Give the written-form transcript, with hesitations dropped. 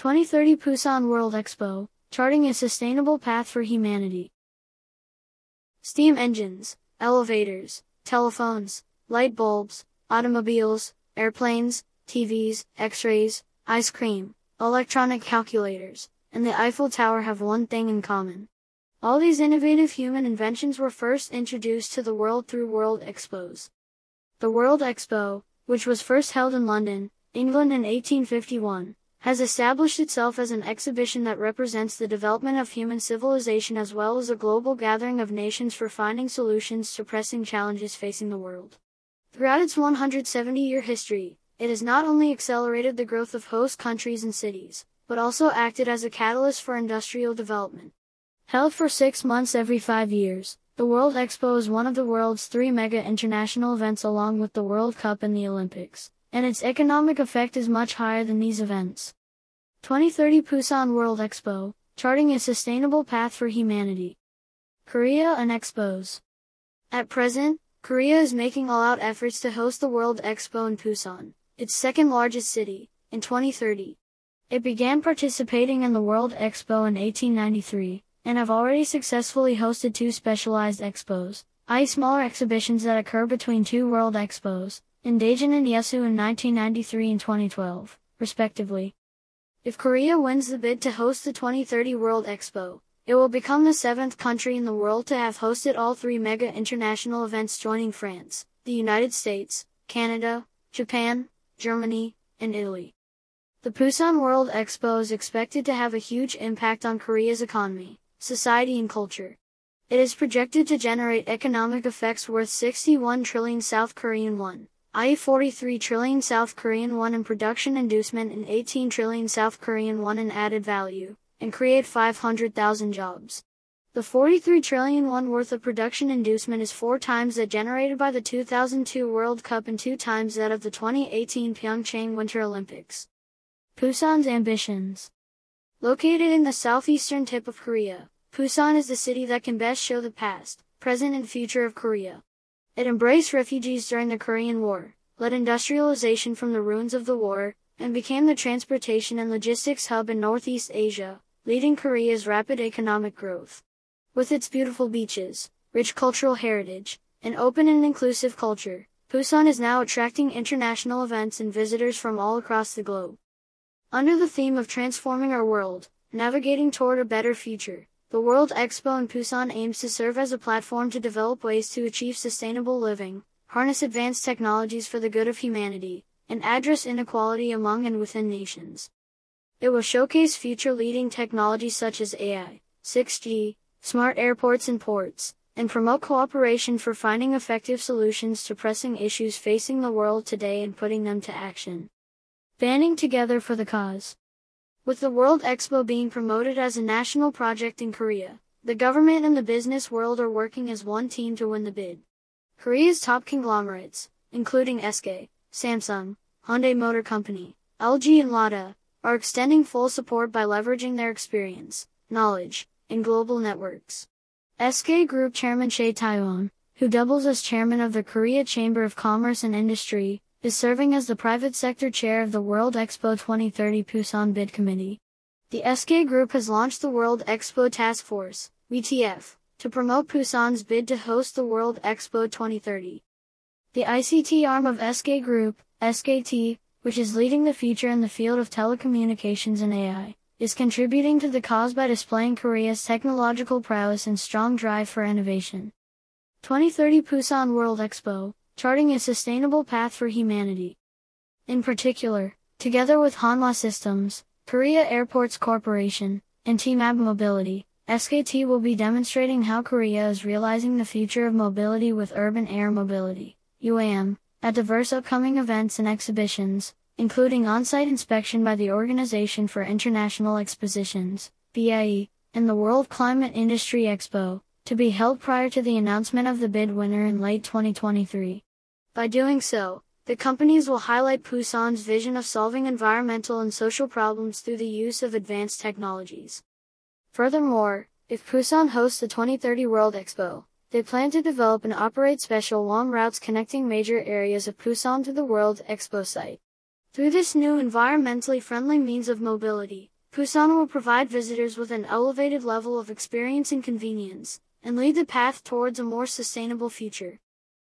2030 Busan World Expo, charting a sustainable path for humanity. Steam engines, elevators, telephones, light bulbs, automobiles, airplanes, TVs, X-rays, ice cream, electronic calculators, and the Eiffel Tower have one thing in common. All these innovative human inventions were first introduced to the world through World Expos. The World Expo, which was first held in London, England in 1851, has established itself as an exhibition that represents the development of human civilization as well as a global gathering of nations for finding solutions to pressing challenges facing the world. Throughout its 170-year history, it has not only accelerated the growth of host countries and cities, but also acted as a catalyst for industrial development. Held for 6 months every 5 years, the World Expo is one of the world's 3 mega international events along with the World Cup and the Olympics, and its economic effect is much higher than these events. 2030 Busan World Expo, charting a sustainable path for humanity. Korea and Expos. At present, Korea is making all-out efforts to host the World Expo in Busan, its second largest city, in 2030. It began participating in the World Expo in 1893, and have already successfully hosted 2 specialized expos, i.e. smaller exhibitions that occur between 2 World Expos, in Daejeon and Yeosu in 1993 and 2012, respectively. If Korea wins the bid to host the 2030 World Expo, it will become the 7th country in the world to have hosted all 3 mega international events, joining France, the United States, Canada, Japan, Germany, and Italy. The Busan World Expo is expected to have a huge impact on Korea's economy, society and culture. It is projected to generate economic effects worth 61 trillion South Korean won, i.e. 43 trillion South Korean won in production inducement and 18 trillion South Korean won in added value, and create 500,000 jobs. The 43 trillion won worth of production inducement is 4 times that generated by the 2002 World Cup and 2 times that of the 2018 Pyeongchang Winter Olympics. Busan's ambitions. Located in the southeastern tip of Korea, Busan is the city that can best show the past, present and future of Korea. It embraced refugees during the Korean War, led industrialization from the ruins of the war, and became the transportation and logistics hub in Northeast Asia, leading Korea's rapid economic growth. With its beautiful beaches, rich cultural heritage, and open and inclusive culture, Busan is now attracting international events and visitors from all across the globe. Under the theme of transforming our world, navigating toward a better future, the World Expo in Busan aims to serve as a platform to develop ways to achieve sustainable living, harness advanced technologies for the good of humanity, and address inequality among and within nations. It will showcase future-leading technologies such as AI, 6G, smart airports and ports, and promote cooperation for finding effective solutions to pressing issues facing the world today and putting them to action. Banding together for the cause. With the World Expo being promoted as a national project in Korea, the government and the business world are working as one team to win the bid. Korea's top conglomerates, including SK, Samsung, Hyundai Motor Company, LG and Lada, are extending full support by leveraging their experience, knowledge, and global networks. SK Group Chairman Chae Tae-won, who doubles as chairman of the Korea Chamber of Commerce and Industry, is serving as the private sector chair of the World Expo 2030 Busan Bid Committee. The SK Group has launched the World Expo Task Force, WTF, to promote Busan's bid to host the World Expo 2030. The ICT arm of SK Group, SKT, which is leading the future in the field of telecommunications and AI, is contributing to the cause by displaying Korea's technological prowess and strong drive for innovation. 2030 Busan World Expo, charting a sustainable path for humanity. In particular, together with Hanwha Systems, Korea Airports Corporation, and T-Mab Mobility, SKT will be demonstrating how Korea is realizing the future of mobility with urban air mobility, UAM, at diverse upcoming events and exhibitions, including on-site inspection by the Organization for International Expositions, BIE, and the World Climate Industry Expo, to be held prior to the announcement of the bid winner in late 2023. By doing so, the companies will highlight Busan's vision of solving environmental and social problems through the use of advanced technologies. Furthermore, if Busan hosts the 2030 World Expo, they plan to develop and operate special long routes connecting major areas of Busan to the World Expo site. Through this new environmentally friendly means of mobility, Busan will provide visitors with an elevated level of experience and convenience, and lead the path towards a more sustainable future.